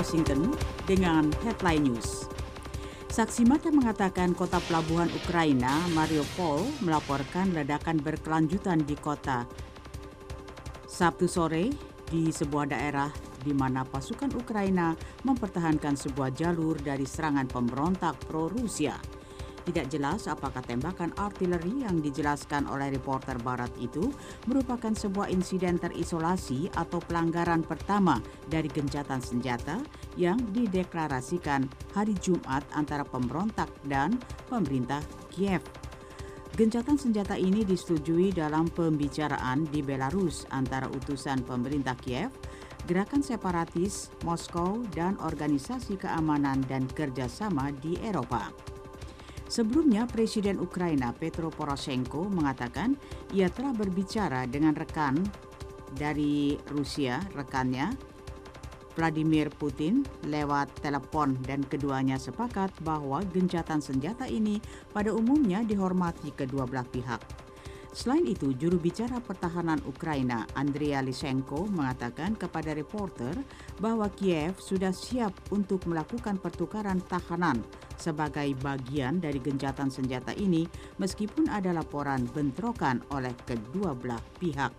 Washington dengan headline news. Saksi mata mengatakan kota pelabuhan Ukraina, Mariupol, melaporkan ledakan berkelanjutan di kota Sabtu sore di sebuah daerah di mana pasukan Ukraina mempertahankan sebuah jalur dari serangan pemberontak pro-Rusia. Tidak jelas apakah tembakan artileri yang dijelaskan oleh reporter barat itu merupakan sebuah insiden terisolasi atau pelanggaran pertama dari gencatan senjata yang dideklarasikan hari Jumat antara pemberontak dan pemerintah Kiev. Gencatan senjata ini disetujui dalam pembicaraan di Belarus antara utusan pemerintah Kiev, gerakan separatis Moskow, dan organisasi keamanan dan kerjasama di Eropa. Sebelumnya, Presiden Ukraina Petro Poroshenko mengatakan ia telah berbicara dengan rekan dari Rusia, rekannya Vladimir Putin, lewat telepon dan keduanya sepakat bahwa gencatan senjata ini pada umumnya dihormati kedua belah pihak. Selain itu, juru bicara pertahanan Ukraina, Andriy Lysenko, mengatakan kepada reporter bahwa Kiev sudah siap untuk melakukan pertukaran tahanan sebagai bagian dari gencatan senjata ini, meskipun ada laporan bentrokan oleh kedua belah pihak.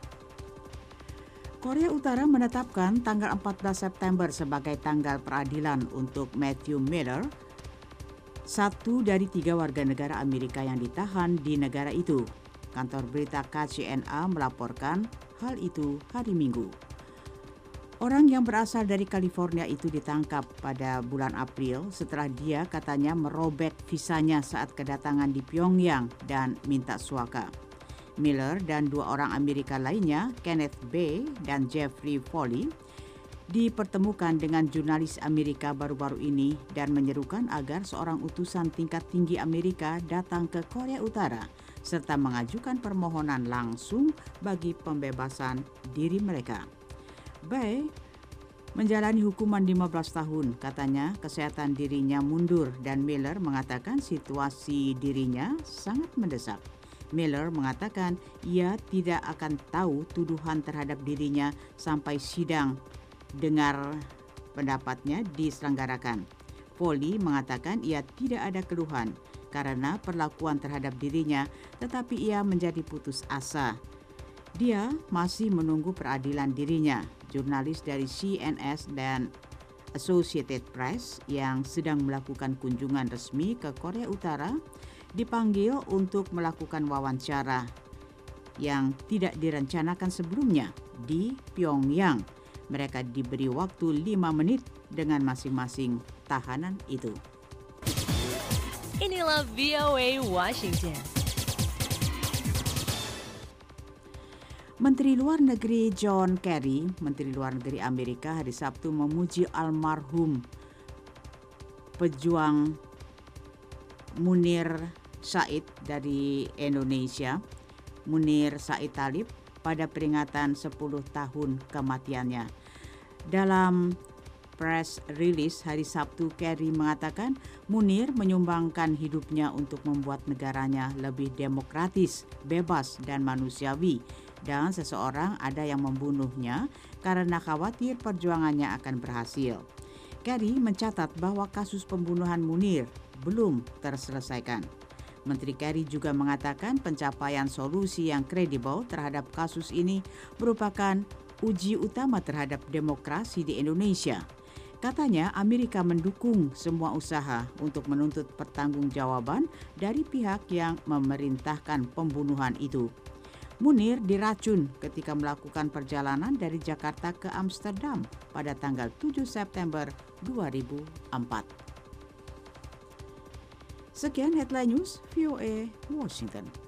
Korea Utara menetapkan tanggal 14 September sebagai tanggal peradilan untuk Matthew Miller, satu dari 3 warga negara Amerika yang ditahan di negara itu. Kantor berita KCNA melaporkan hal itu hari Minggu. Orang yang berasal dari California itu ditangkap pada bulan April setelah dia katanya merobek visanya saat kedatangan di Pyongyang dan minta suaka. Miller dan 2 orang Amerika lainnya, Kenneth Bae dan Jeffrey Foley, dipertemukan dengan jurnalis Amerika baru-baru ini dan menyerukan agar seorang utusan tingkat tinggi Amerika datang ke Korea Utara serta mengajukan permohonan langsung bagi pembebasan diri mereka. Bae menjalani hukuman 15 tahun, katanya kesehatan dirinya mundur dan Miller mengatakan situasi dirinya sangat mendesak. Miller mengatakan ia tidak akan tahu tuduhan terhadap dirinya sampai sidang dengar pendapatnya diselenggarakan. Foley mengatakan ia tidak ada keluhan karena perlakuan terhadap dirinya, tetapi ia menjadi putus asa. Dia masih menunggu peradilan dirinya. Jurnalis dari CNS dan Associated Press yang sedang melakukan kunjungan resmi ke Korea Utara dipanggil untuk melakukan wawancara yang tidak direncanakan sebelumnya di Pyongyang. Mereka diberi waktu 5 menit dengan masing-masing tahanan itu. Inilah VOA Washington. Menteri Luar Negeri John Kerry, Menteri Luar Negeri Amerika, hari Sabtu memuji almarhum pejuang Munir Said dari Indonesia, Munir Said Talib, pada peringatan 10 tahun kematiannya. Dalam press release hari Sabtu, Kerry mengatakan Munir menyumbangkan hidupnya untuk membuat negaranya lebih demokratis, bebas, dan manusiawi, dan seseorang ada yang membunuhnya karena khawatir perjuangannya akan berhasil. Kerry mencatat bahwa kasus pembunuhan Munir belum terselesaikan. Menteri Kerry juga mengatakan pencapaian solusi yang kredibel terhadap kasus ini merupakan uji utama terhadap demokrasi di Indonesia. Katanya Amerika mendukung semua usaha untuk menuntut pertanggungjawaban dari pihak yang memerintahkan pembunuhan itu. Munir diracun ketika melakukan perjalanan dari Jakarta ke Amsterdam pada tanggal 7 September 2004. Sekian headline news VOA Washington.